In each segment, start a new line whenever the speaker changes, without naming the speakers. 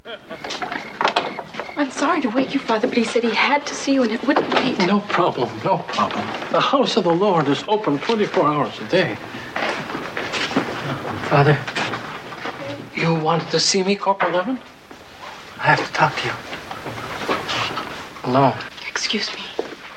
I'm sorry to wake you, Father, but he said he had to see you and it wouldn't wait.
No problem, no problem. The house of the Lord is open 24 hours a day. Father, you wanted to see me, Corporal Levin? I have to talk to you. Alone.
Excuse me.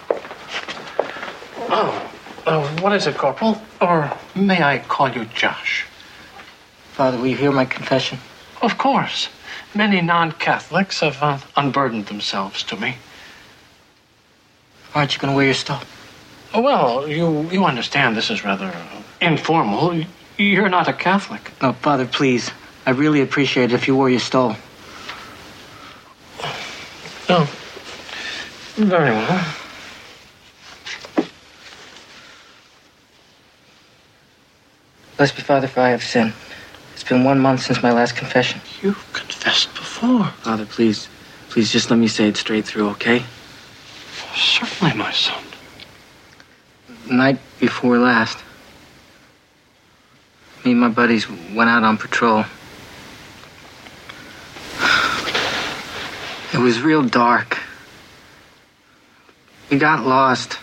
What is it, Corporal? Or may I call you Josh?
Father, will you hear my confession?
Of course. Many non-Catholics have unburdened themselves to me.
Aren't you going to wear your stole?
Well, you understand this is rather informal. You're not a Catholic.
No, Father, please. I really appreciate it if you wore your stole.
Oh, very well.
Blessed be Father, for I have sinned. It's been 1 month since my last confession.
You've confessed before.
Father, please. Please just let me say it straight through, okay?
Certainly, my son.
The night before last, me and my buddies went out on patrol. It was real dark. We got lost.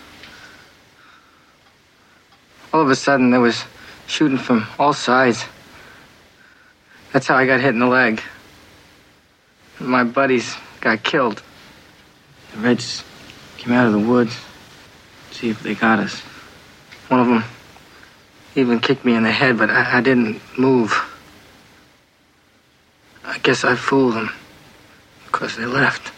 All of a sudden, there was shooting from all sides. That's how I got hit in the leg. My buddies got killed. The Reds came out of the woods to see if they got us. One of them even kicked me in the head, but I didn't move. I guess I fooled them because they left.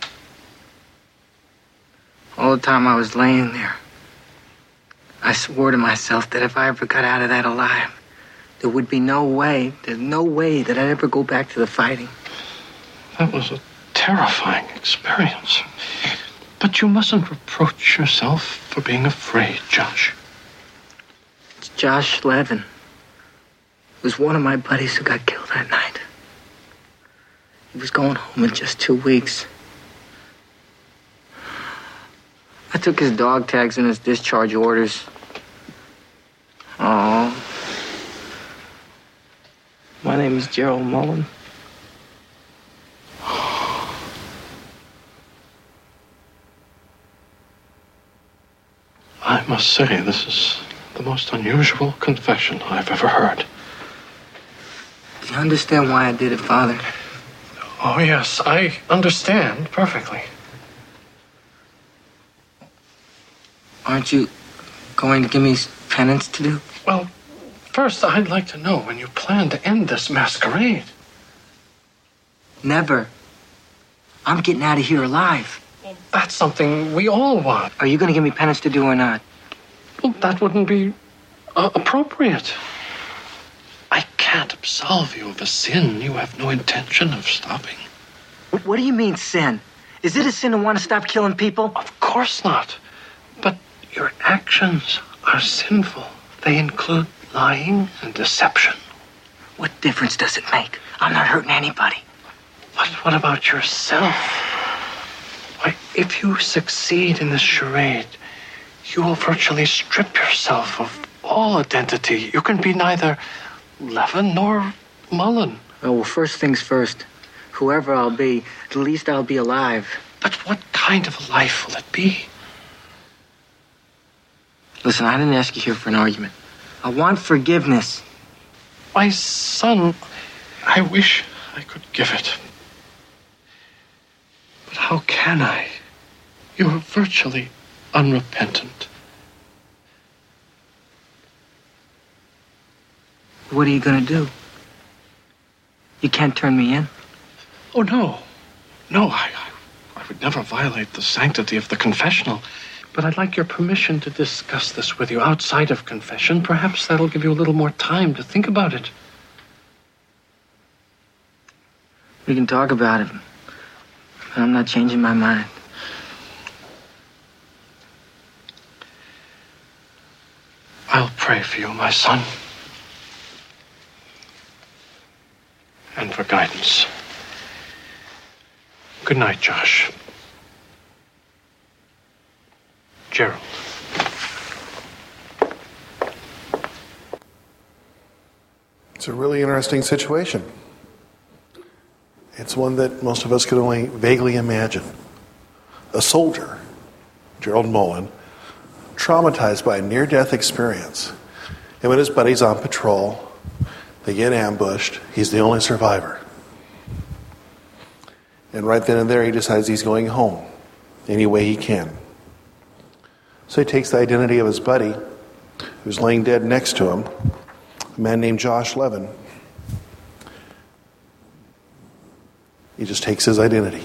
All the time I was laying there, I swore to myself that if I ever got out of that alive, there would be there's no way that I'd ever go back to the fighting.
That was a terrifying experience. But you mustn't reproach yourself for being afraid, Josh.
It's Josh Levin. It was one of my buddies who got killed that night. He was going home in just 2 weeks. I took his dog tags and his discharge orders. Oh. My name is Gerald Mullen.
I must say, this is the most unusual confession I've ever heard.
Do you understand why I did it, Father?
Oh, yes, I understand perfectly.
Aren't you going to give me penance to do?
Well, first, I'd like to know when you plan to end this masquerade.
Never. I'm getting out of here alive.
Well, that's something we all want.
Are you going to give me penance to do or not?
Well, that wouldn't be appropriate. I can't absolve you of a sin you have no intention of stopping.
What do you mean, sin? Is it a sin to want to stop killing people?
Of course not. But your actions are sinful. They include lying and deception.
What difference does it make? I'm not hurting anybody.
But what about yourself? Why, if you succeed in this charade, you will virtually strip yourself of all identity. You can be neither Levin nor Mullen.
Oh, well, first things first. Whoever I'll be, at least I'll be alive.
But what kind of a life will it be?
Listen, I didn't ask you here for an argument. I want forgiveness.
My son, I wish I could give it. But how can I? You are virtually unrepentant.
What are you going to do? You can't turn me in?
Oh, no. No, I would never violate the sanctity of the confessional. But I'd like your permission to discuss this with you outside of confession. Perhaps that'll give you a little more time to think about it.
We can talk about it. But I'm not changing my mind.
I'll pray for you, my son. And for guidance. Good night, Josh. Gerald.
It's a really interesting situation. It's one that most of us could only vaguely imagine. A soldier, Gerald Mullen, traumatized by a near-death experience. Him and his buddies on patrol. They get ambushed. He's the only survivor. And right then and there, he decides he's going home any way he can. So he takes the identity of his buddy, who's laying dead next to him, a man named Josh Levin. He just takes his identity.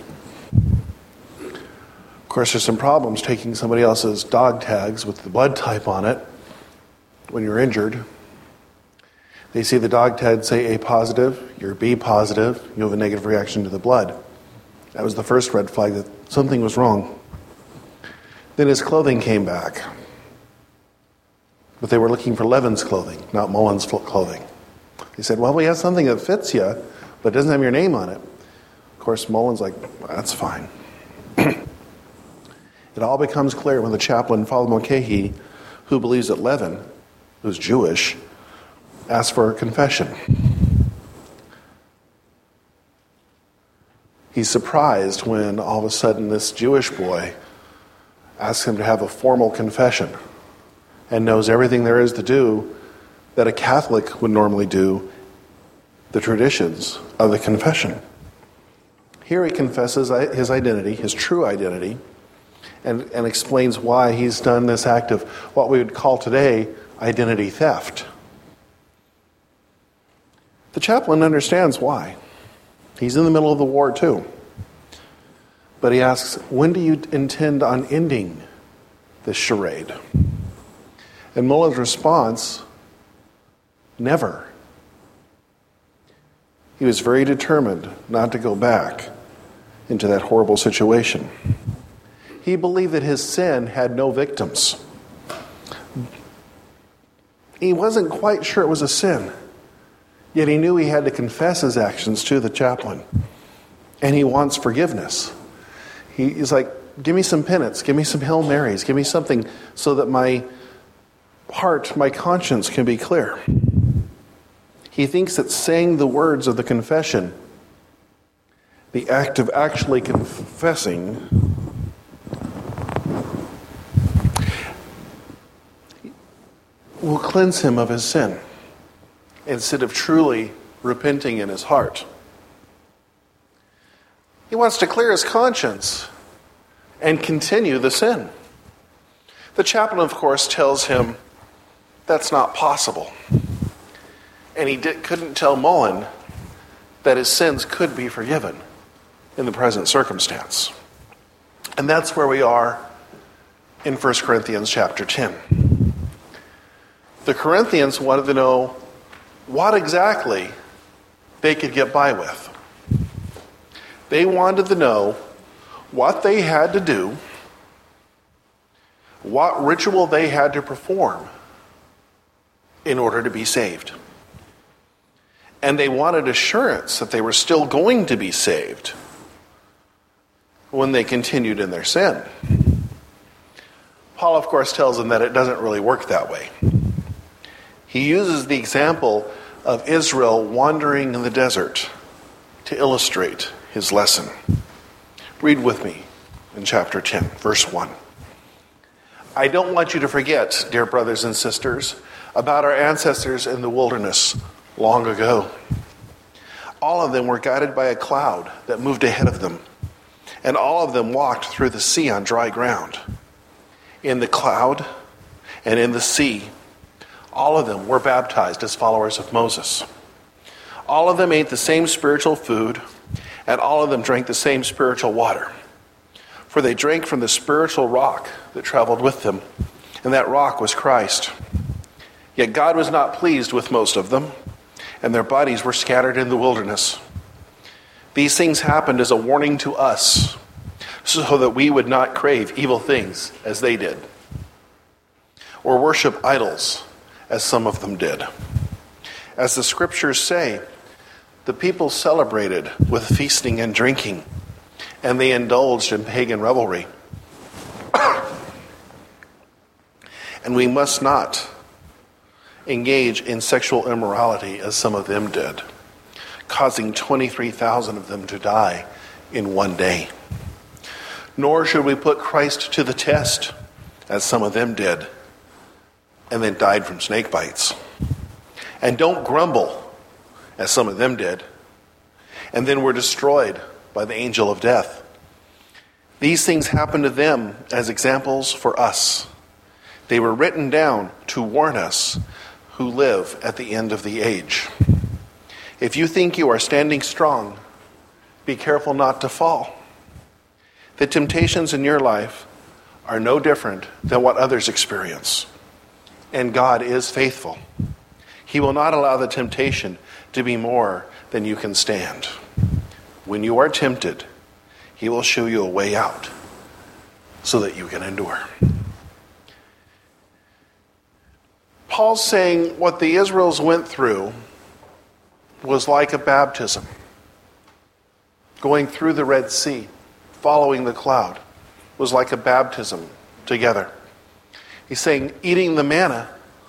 Of course, there's some problems taking somebody else's dog tags with the blood type on it when you're injured. They see the dog tag say A positive, you're B positive, you have a negative reaction to the blood. That was the first red flag that something was wrong. Then his clothing came back. But they were looking for Levin's clothing, not Mullen's clothing. They said, well, we have something that fits you, but it doesn't have your name on it. Of course, Mullen's like, that's fine. It all becomes clear when the chaplain, Father Mulcahy, who believes that Levin, who's Jewish, asks for a confession. He's surprised when all of a sudden this Jewish boy asks him to have a formal confession and knows everything there is to do that a Catholic would normally do, the traditions of the confession. Here he confesses his identity, his true identity, and explains why he's done this act of what we would call today identity theft. The chaplain understands why. He's in the middle of the war too. But he asks, when do you intend on ending this charade? And Mullen's response, never. He was very determined not to go back into that horrible situation. He believed that his sin had no victims. He wasn't quite sure it was a sin, yet he knew he had to confess his actions to the chaplain. And he wants forgiveness. He's like, give me some penance, give me some Hail Marys, give me something so that my heart, my conscience can be clear. He thinks that saying the words of the confession, the act of actually confessing, will cleanse him of his sin instead of truly repenting in his heart. He wants to clear his conscience and continue the sin. The chaplain, of course, tells him that's not possible. And he couldn't tell Mullen that his sins could be forgiven in the present circumstance. And that's where we are in 1 Corinthians chapter 10. The Corinthians wanted to know what exactly they could get by with. They wanted to know what they had to do, what ritual they had to perform in order to be saved. And they wanted assurance that they were still going to be saved when they continued in their sin. Paul, of course, tells them that it doesn't really work that way. He uses the example of Israel wandering in the desert to illustrate his lesson. Read with me in chapter 10, verse 1. I don't want you to forget, dear brothers and sisters, about our ancestors in the wilderness long ago. All of them were guided by a cloud that moved ahead of them, and all of them walked through the sea on dry ground. In the cloud and in the sea, all of them were baptized as followers of Moses. All of them ate the same spiritual food, and all of them drank the same spiritual water. For they drank from the spiritual rock that traveled with them, and that rock was Christ. Yet God was not pleased with most of them, and their bodies were scattered in the wilderness. These things happened as a warning to us, so that we would not crave evil things as they did, or worship idols as some of them did. As the scriptures say, the people celebrated with feasting and drinking, and they indulged in pagan revelry. And we must not engage in sexual immorality as some of them did. causing 23,000 of them to die in one day. Nor should we put Christ to the test, as some of them did, and then died from snake bites. And don't grumble, as some of them did, and then were destroyed by the angel of death. These things happened to them as examples for us. They were written down to warn us who live at the end of the age. If you think you are standing strong, be careful not to fall. The temptations in your life are no different than what others experience. And God is faithful. He will not allow the temptation to be more than you can stand. When you are tempted, He will show you a way out so that you can endure. Paul's saying what the Israelites went through was like a baptism. Going through the Red Sea, following the cloud, was like a baptism together. He's saying eating the manna,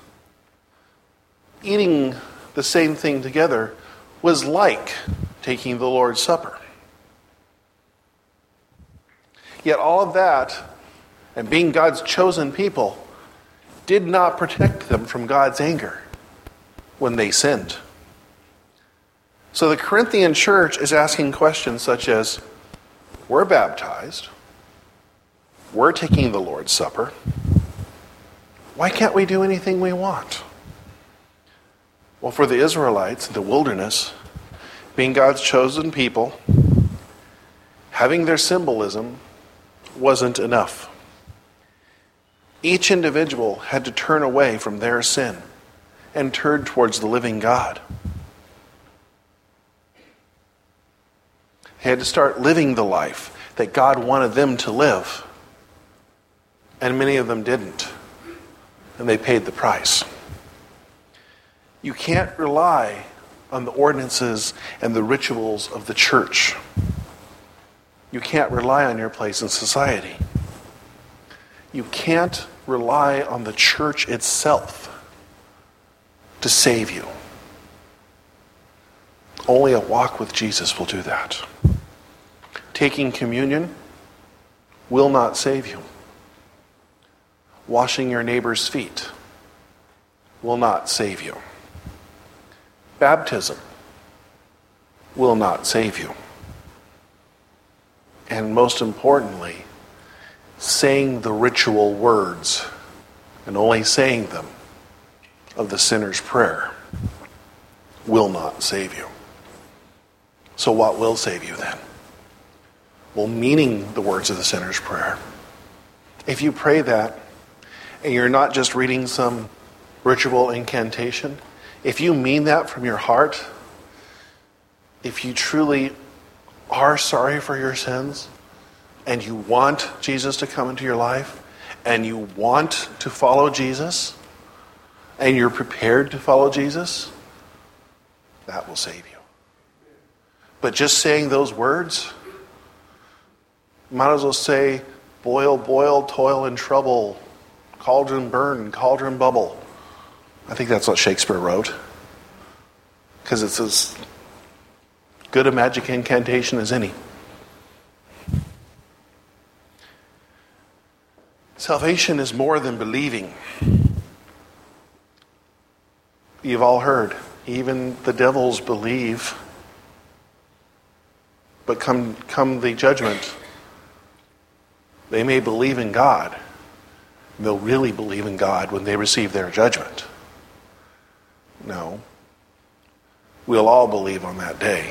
eating the same thing together, was like taking the Lord's Supper. Yet all of that, and being God's chosen people, did not protect them from God's anger when they sinned. So the Corinthian church is asking questions such as, we're baptized, we're taking the Lord's Supper, why can't we do anything we want? Well, for the Israelites in the wilderness, being God's chosen people, having their symbolism wasn't enough. Each individual had to turn away from their sin and turn towards the living God. They had to start living the life that God wanted them to live. And many of them didn't. And they paid the price. You can't rely on the ordinances and the rituals of the church. You can't rely on your place in society. You can't rely on the church itself to save you. Only a walk with Jesus will do that. Taking communion will not save you. Washing your neighbor's feet will not save you. Baptism will not save you. And most importantly, saying the ritual words, and only saying them, of the sinner's prayer will not save you. So what will save you then? Well, meaning the words of the sinner's prayer. If you pray that, and you're not just reading some ritual incantation, if you mean that from your heart, if you truly are sorry for your sins, and you want Jesus to come into your life, and you want to follow Jesus, and you're prepared to follow Jesus, that will save you. But just saying those words, you might as well say, boil, boil, toil and trouble, cauldron burn, cauldron bubble. I think that's what Shakespeare wrote. Because it's as good a magic incantation as any. Salvation is more than believing. You've all heard, even the devils believe. But come the judgment, they may believe in God. They'll really believe in God when they receive their judgment. No. We'll all believe on that day.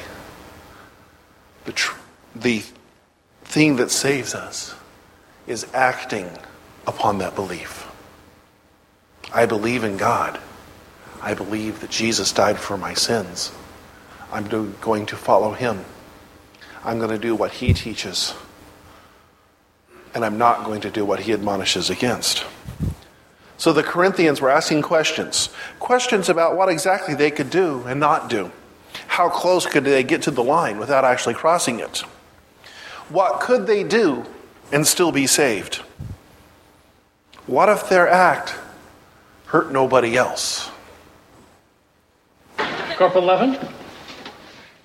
The thing that saves us is acting upon that belief. I believe in God. I believe that Jesus died for my sins. I'm going to follow Him. I'm going to do what He teaches. And I'm not going to do what He admonishes against. So the Corinthians were asking questions. Questions about what exactly they could do and not do. How close could they get to the line without actually crossing it? What could they do and still be saved? What if their act hurt nobody else?
Corporal Levin?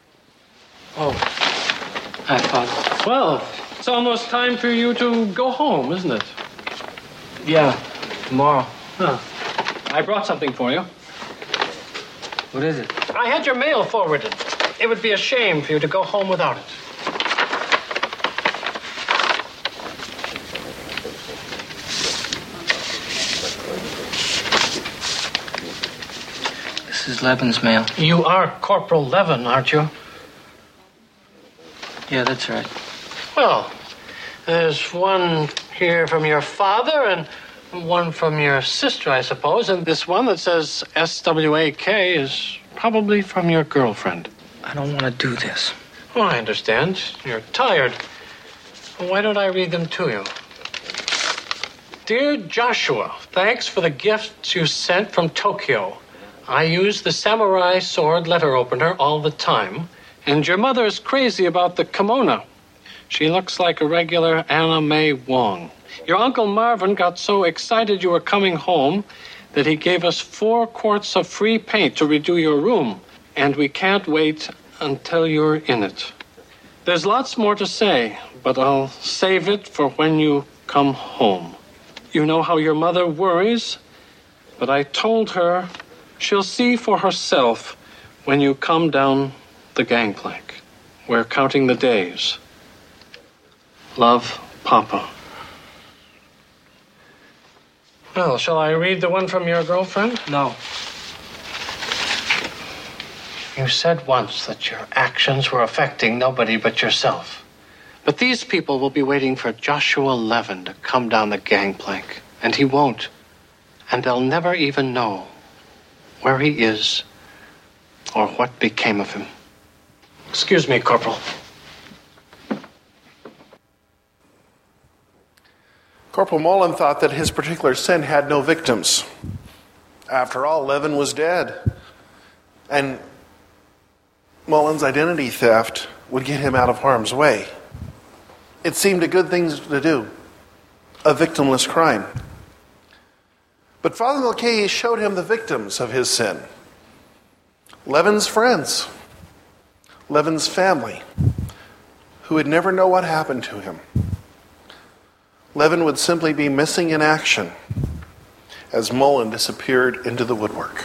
Oh. Hi, Father.
Well, it's almost time for you to go home, isn't it?
Yeah, tomorrow.
Huh. I brought something for you.
What is it?
I had your mail forwarded. It would be a shame for you to go home without it.
This is Levin's mail.
You are Corporal Levin, aren't you?
Yeah, that's right.
Well, there's one here from your father and one from your sister, I suppose. And this one that says SWAK is probably from your girlfriend.
I don't want to do this.
Oh, I understand. You're tired. Why don't I read them to you? Dear Joshua, thanks for the gifts you sent from Tokyo. I use the samurai sword letter opener all the time. And your mother is crazy about the kimono. She looks like a regular Anna May Wong. Your Uncle Marvin got so excited you were coming home that he gave us 4 quarts of free paint to redo your room. And we can't wait until you're in it. There's lots more to say, but I'll save it for when you come home. You know how your mother worries, but I told her she'll see for herself when you come down the gangplank. We're counting the days. Love, Papa. Well, shall I read the one from your girlfriend?
No.
You said once that your actions were affecting nobody but yourself. But these people will be waiting for Joshua Levin to come down the gangplank. And he won't. And they'll never even know where he is or what became of him. Excuse me, Corporal.
Corporal Mullen thought that his particular sin had no victims. After all, Levin was dead. And Mullen's identity theft would get him out of harm's way. It seemed a good thing to do, a victimless crime. But Father Mulcahy showed him the victims of his sin. Levin's friends, Levin's family, who would never know what happened to him. Levin would simply be missing in action as Mullen disappeared into the woodwork.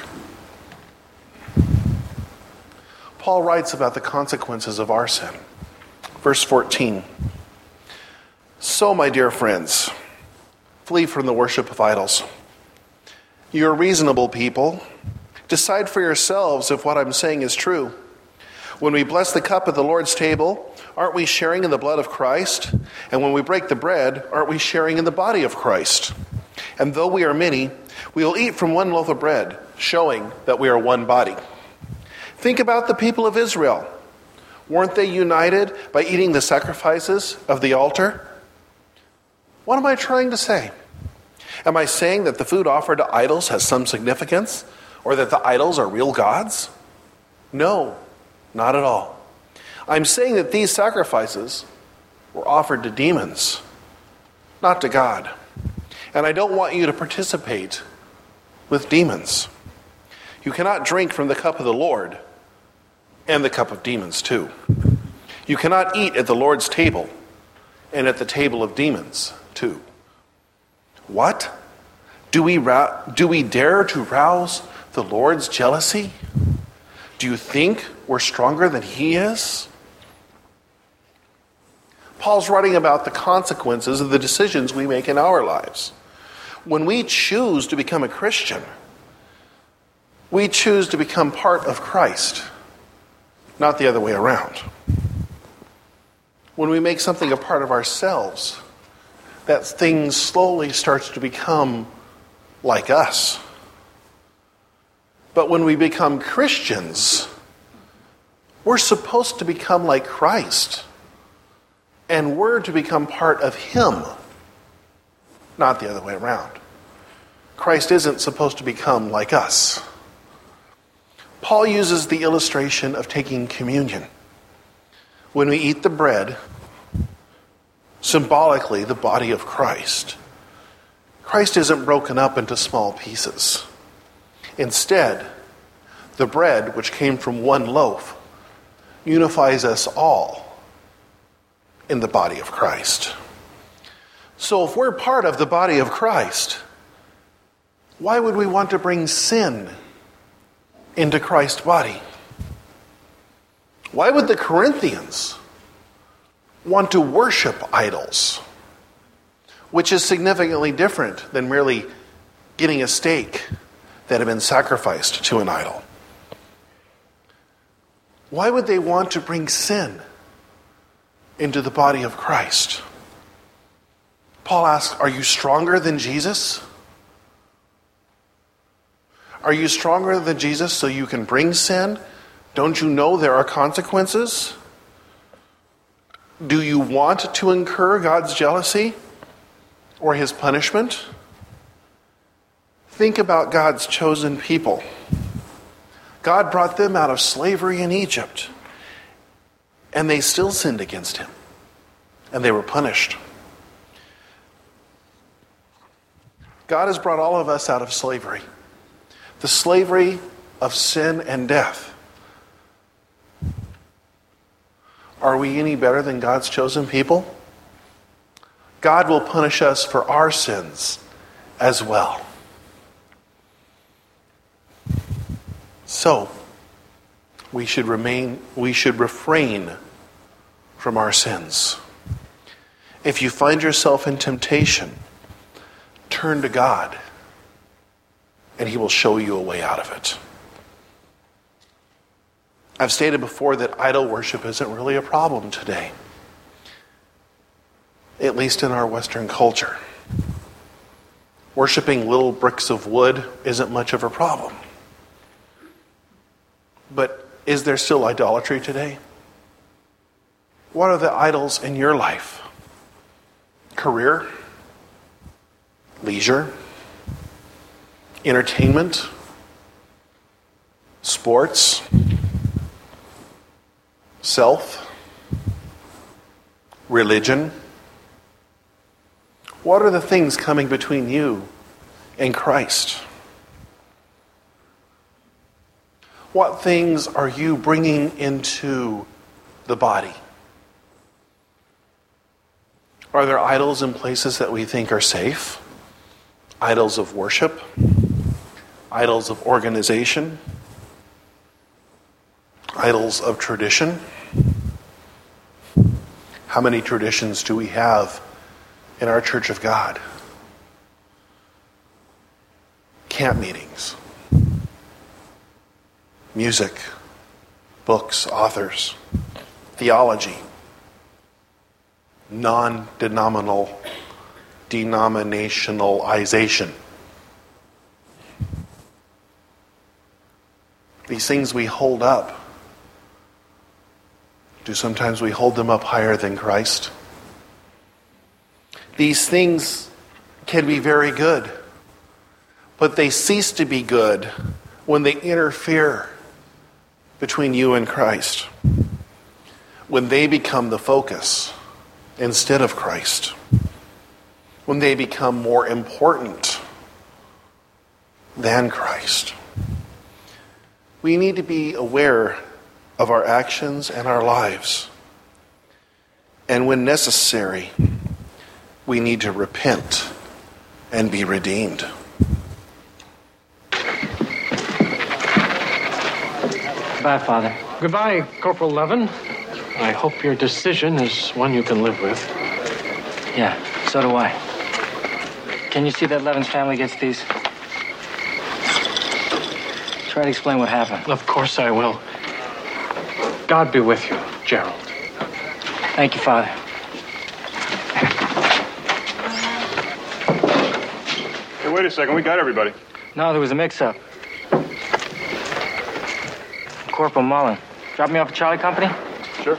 Paul writes about the consequences of our sin. Verse 14. So, my dear friends, flee from the worship of idols. You are reasonable people. Decide for yourselves if what I'm saying is true. When we bless the cup at the Lord's table, aren't we sharing in the blood of Christ? And when we break the bread, aren't we sharing in the body of Christ? And though we are many, we will eat from one loaf of bread, showing that we are one body. Think about the people of Israel. Weren't they united by eating the sacrifices of the altar? What am I trying to say? Am I saying that the food offered to idols has some significance, or that the idols are real gods? No, not at all. I'm saying that these sacrifices were offered to demons, not to God. And I don't want you to participate with demons. You cannot drink from the cup of the Lord and the cup of demons too. You cannot eat at the Lord's table and at the table of demons too. What? Do we dare to rouse the Lord's jealousy? Do you think we're stronger than he is? Paul's writing about the consequences of the decisions we make in our lives. When we choose to become a Christian, we choose to become part of Christ, not the other way around. When we make something a part of ourselves, that thing slowly starts to become like us. But when we become Christians, we're supposed to become like Christ. And we're to become part of him, not the other way around. Christ isn't supposed to become like us. Paul uses the illustration of taking communion. When we eat the bread, symbolically the body of Christ, Christ isn't broken up into small pieces. Instead, the bread, which came from one loaf, unifies us all in the body of Christ. So if we're part of the body of Christ, why would we want to bring sin into Christ's body? Why would the Corinthians want to worship idols, which is significantly different than merely getting a steak that had been sacrificed to an idol? Why would they want to bring sin into the body of Christ? Paul asks, are you stronger than Jesus? Are you stronger than Jesus so you can bring sin? Don't you know there are consequences? Do you want to incur God's jealousy or his punishment? Think about God's chosen people. God brought them out of slavery in Egypt, and they still sinned against him, and they were punished. God has brought all of us out of slavery, the slavery of sin and death. Are we any better than God's chosen people? God will punish us for our sins as well. So, we should refrain from our sins. If you find yourself in temptation, turn to God, and he will show you a way out of it. I've stated before that idol worship isn't really a problem today, at least in our Western culture. Worshipping little bricks of wood isn't much of a problem. But is there still idolatry today? What are the idols in your life? Career? Leisure? Entertainment? Sports? Self? Religion? What are the things coming between you and Christ? What things are you bringing into the body? Are there idols in places that we think are safe? Idols of worship? Idols of organization? Idols of tradition? How many traditions do we have in our Church of God? Camp meetings, music, books, authors, theology, denominationalization. These things we hold up. Do sometimes we hold them up higher than Christ? These things can be very good, but they cease to be good when they interfere between you and Christ, when they become the focus instead of Christ, when they become more important than Christ. We need to be aware of our actions and our lives, and when necessary, we need to repent and be redeemed.
Goodbye, Father.
Goodbye, Corporal Levin. I hope your decision is one you can live with.
Yeah, so do I. Can you see that Levin's family gets these? Try to explain what happened.
Of course I will. God be with you, Gerald.
Thank you, Father.
Hey, wait a second. We got everybody.
No, there was a mix-up. Corporal Mullen. Drop me off at Charlie Company?
Sure.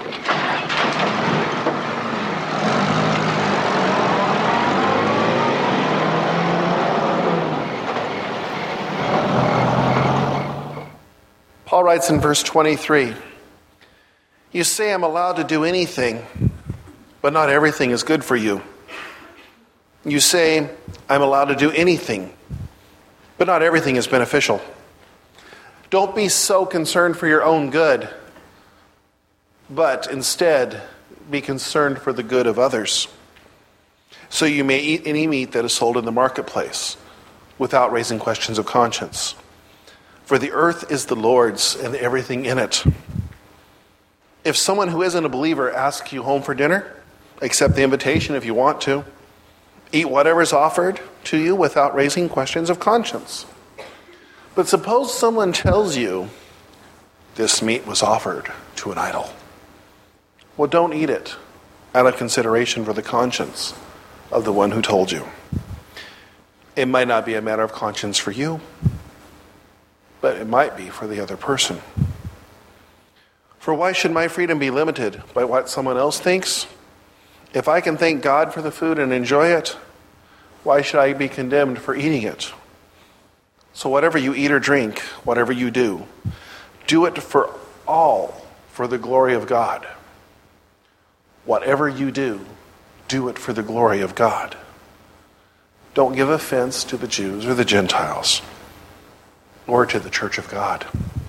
Paul writes in verse 23, "You say I'm allowed to do anything, but not everything is good for you. You say I'm allowed to do anything, but not everything is beneficial. Don't be so concerned for your own good, but instead be concerned for the good of others. So you may eat any meat that is sold in the marketplace without raising questions of conscience. For the earth is the Lord's and everything in it. If someone who isn't a believer asks you home for dinner, accept the invitation if you want to. Eat whatever's offered to you without raising questions of conscience. But suppose someone tells you this meat was offered to an idol. Well, don't eat it out of consideration for the conscience of the one who told you. It might not be a matter of conscience for you, but it might be for the other person. For why should my freedom be limited by what someone else thinks? If I can thank God for the food and enjoy it, why should I be condemned for eating it? So whatever you eat or drink, whatever you do it for the glory of God. Whatever you do it for the glory of God. Don't give offense to the Jews or the Gentiles or to the church of God.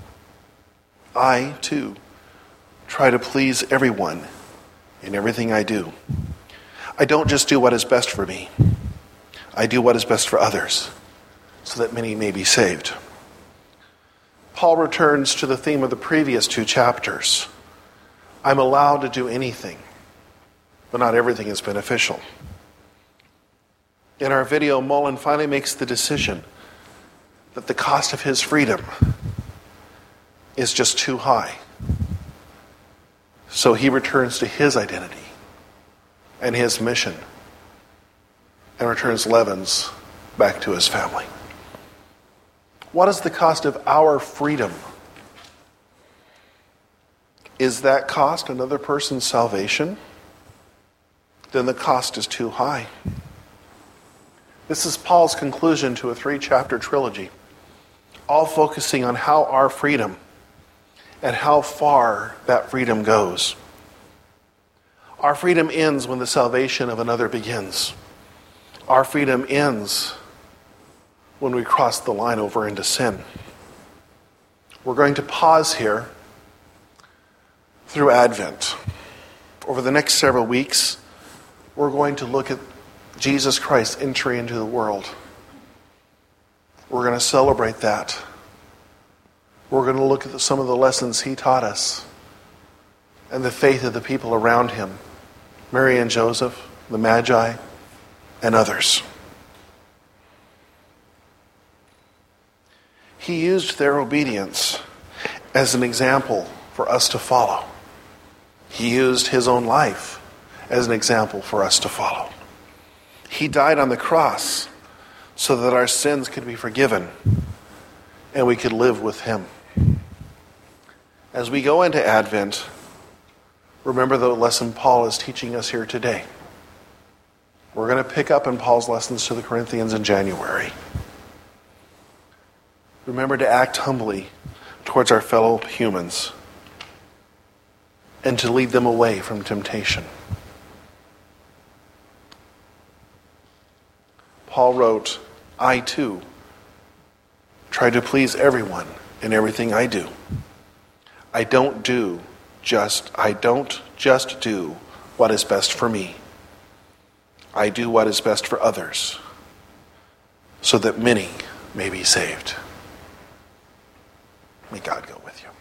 I, too, try to please everyone in everything I do. I don't just do what is best for me. I do what is best for others, so that many may be saved. Paul returns to the theme of the previous 2 chapters. I'm allowed to do anything, but not everything is beneficial. In our video, Mullen finally makes the decision that the cost of his freedom is just too high. So he returns to his identity and his mission and returns Levins back to his family. What is the cost of our freedom? Is that cost another person's salvation? Then the cost is too high. This is Paul's conclusion to a 3-chapter trilogy, all focusing on how our freedom and how far that freedom goes. Our freedom ends when the salvation of another begins. Our freedom ends when we cross the line over into sin. We're going to pause here through Advent. Over the next several weeks, we're going to look at Jesus Christ's entry into the world. We're going to celebrate that. We're going to look at some of the lessons he taught us and the faith of the people around him, Mary and Joseph, the Magi, and others. He used their obedience as an example for us to follow. He used his own life as an example for us to follow. He died on the cross so that our sins could be forgiven and we could live with him. As we go into Advent, remember the lesson Paul is teaching us here today. We're going to pick up in Paul's lessons to the Corinthians in January. Remember to act humbly towards our fellow humans and to lead them away from temptation. Paul wrote, I too try to please everyone in everything I do. I don't just do what is best for me. I do what is best for others, so that many may be saved. May God go with you.